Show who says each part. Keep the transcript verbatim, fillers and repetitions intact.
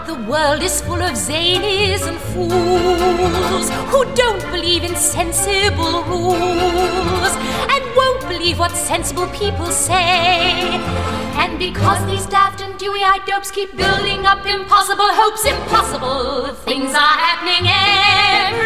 Speaker 1: The world is full of zanies and fools who don't believe in sensible rules and won't believe what sensible people say. And because these daft and dewy-eyed dopes keep building up impossible hopes, impossible things are happening every